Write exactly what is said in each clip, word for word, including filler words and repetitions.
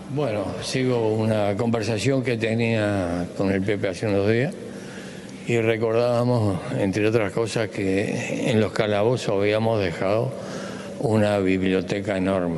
Bueno, sigo una conversación que tenía con el Pepe hace unos días y recordábamos, entre otras cosas, que en los calabozos habíamos dejado una biblioteca enorme,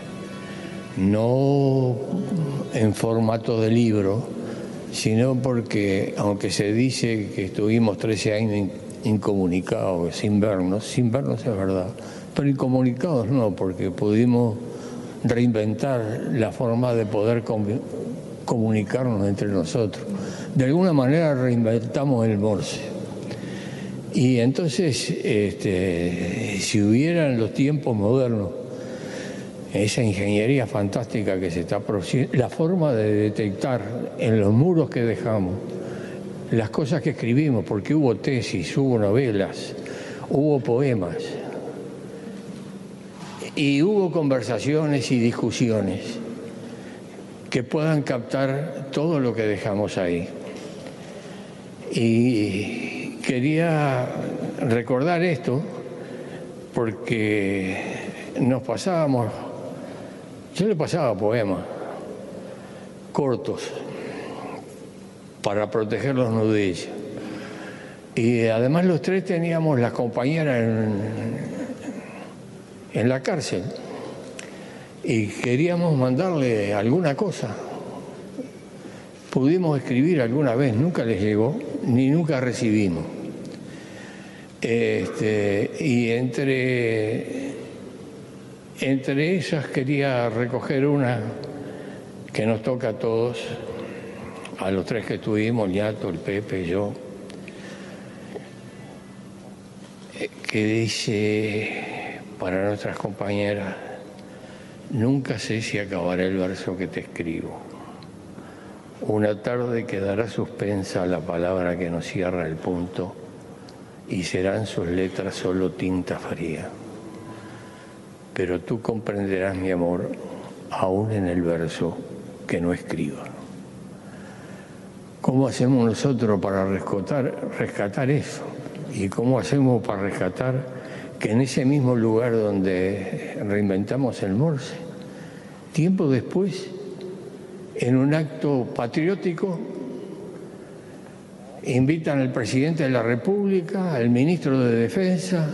no en formato de libro, sino porque, aunque se dice que estuvimos trece años incomunicados, sin vernos, sin vernos es verdad, pero incomunicados no, porque pudimos reinventar la forma de poder comunicarnos entre nosotros. De alguna manera reinventamos el Morse. Y entonces, este, si hubiera en los tiempos modernos esa ingeniería fantástica que se está produciendo, la forma de detectar en los muros que dejamos las cosas que escribimos, porque hubo tesis, hubo novelas, hubo poemas, y hubo conversaciones y discusiones que puedan captar todo lo que dejamos ahí. Y quería recordar esto porque nos pasábamos, yo le pasaba poemas cortos para proteger los nudillos. Y además los tres teníamos las compañeras en, en la cárcel y queríamos mandarle alguna cosa. Pudimos escribir alguna vez, nunca les llegó, ni nunca recibimos. Este, y entre, entre esas quería recoger una que nos toca a todos, a los tres que estuvimos, Ñato, el Pepe, yo, que dice para nuestras compañeras: nunca sé si acabará el verso que te escribo. Una tarde quedará suspensa la palabra que nos cierra el punto y serán sus letras solo tinta fría. Pero tú comprenderás, mi amor, aún en el verso que no escriba. ¿Cómo hacemos nosotros para rescatar, rescatar eso? ¿Y cómo hacemos para rescatar que en ese mismo lugar donde reinventamos el Morse, tiempo después, en un acto patriótico, invitan al presidente de la República, al ministro de Defensa,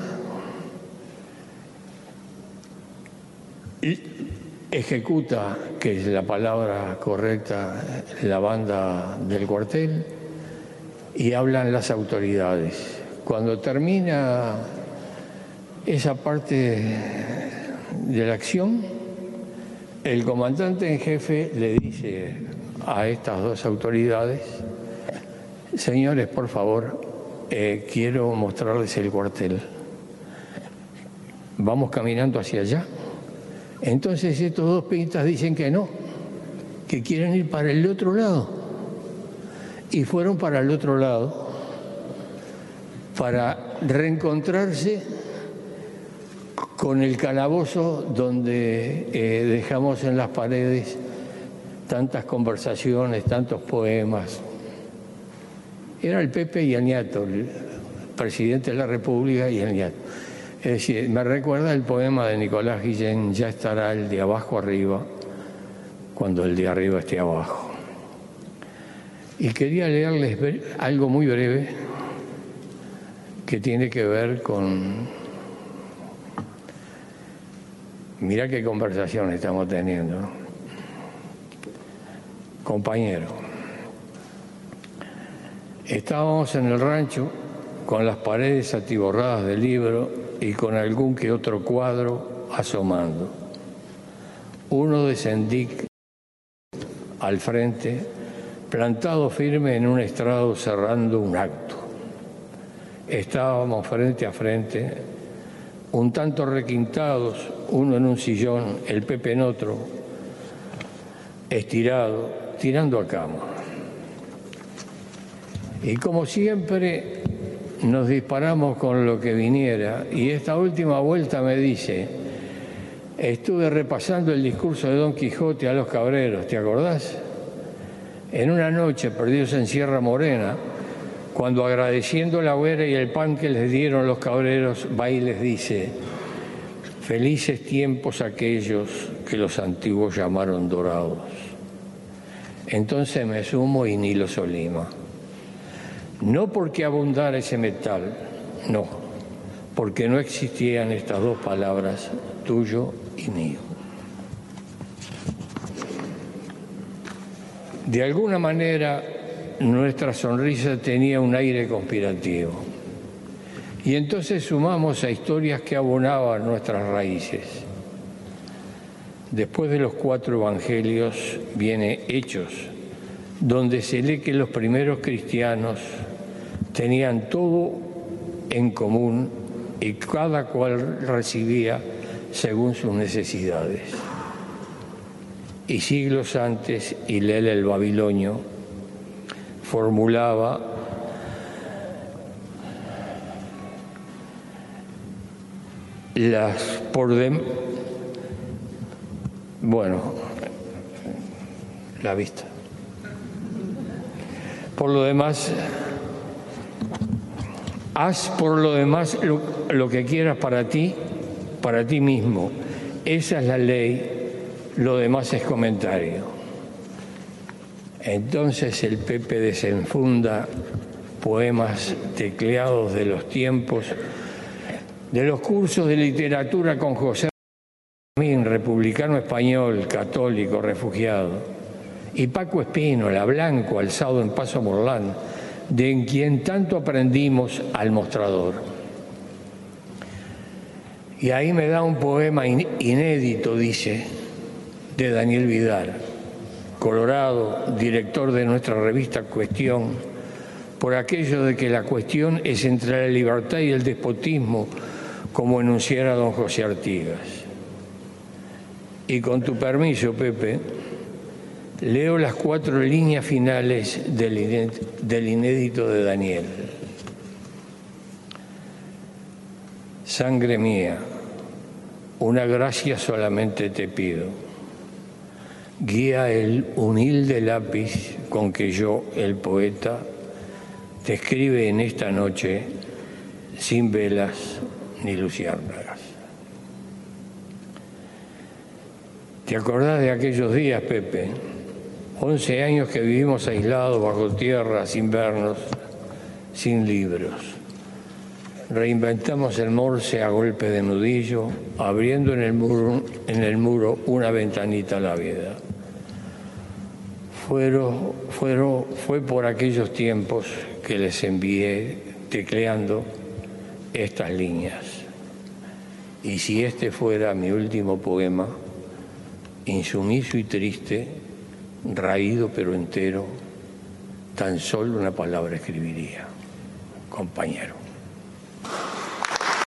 y ejecuta, que es la palabra correcta, la banda del cuartel, y hablan las autoridades. Cuando termina esa parte de la acción, el comandante en jefe le dice a estas dos autoridades: señores, por favor, eh, quiero mostrarles el cuartel. Vamos caminando hacia allá. Entonces estos dos pintas dicen que no, que quieren ir para el otro lado. Y fueron para el otro lado para reencontrarse con el calabozo donde eh, dejamos en las paredes tantas conversaciones, tantos poemas. Era el Pepe y el Ñato, el presidente de la República y el Ñato. Es decir, me recuerda el poema de Nicolás Guillén: ya estará el de abajo arriba cuando el de arriba esté abajo. Y quería leerles algo muy breve que tiene que ver con... Mirá qué conversación estamos teniendo, ¿no? Compañero, estábamos en el rancho con las paredes atiborradas de libros y con algún que otro cuadro asomando. Uno de Sendic al frente, plantado firme en un estrado cerrando un acto. Estábamos frente a frente, un tanto requintados, uno en un sillón, el Pepe en otro, estirado, tirando a cama. Y como siempre nos disparamos con lo que viniera, y esta última vuelta me dice: estuve repasando el discurso de Don Quijote a los cabreros, ¿te acordás? En una noche, perdidos en Sierra Morena, cuando, agradeciendo la hoguera y el pan que les dieron los cabreros, va y les dice: Felices tiempos aquellos que los antiguos llamaron dorados. Entonces me sumo y Nilo Solima. No porque abundara ese metal, no, porque no existían estas dos palabras, tuyo y mío. De alguna manera, nuestra sonrisa tenía un aire conspirativo. Y entonces sumamos a historias que abonaban nuestras raíces. Después de los cuatro evangelios viene Hechos, donde se lee que los primeros cristianos tenían todo en común y cada cual recibía según sus necesidades. Y siglos antes, Hillel el babilonio formulaba las por dem bueno, la vista. Por lo demás, haz por lo demás lo, lo que quieras para ti, para ti mismo. Esa es la ley. Lo demás es comentario. Entonces el Pepe desenfunda poemas tecleados de los tiempos, de los cursos de literatura con José Ramín, republicano español, católico, refugiado, y Paco Espínola, blanco, alzado en Paso Morlán, de quien tanto aprendimos al mostrador. Y ahí me da un poema inédito, dice, de Daniel Vidal, Colorado, director de nuestra revista Cuestión, por aquello de que la cuestión es entre la libertad y el despotismo, como enunciara don José Artigas. Y con tu permiso, Pepe, leo las cuatro líneas finales del, del inédito de Daniel. Sangre mía, una gracia solamente te pido. Guía el humilde lápiz con que yo, el poeta, te escribe en esta noche sin velas ni luciérnagas. ¿Te acordás de aquellos días, Pepe? Once años que vivimos aislados bajo tierra, sin vernos, sin libros. Reinventamos el Morse a golpe de nudillo, abriendo en el muro, en el muro una ventanita a la vida. Fueron, fueron, fue por aquellos tiempos que les envié tecleando estas líneas. Y si este fuera mi último poema, insumiso y triste, raído pero entero, tan solo una palabra escribiría: compañero.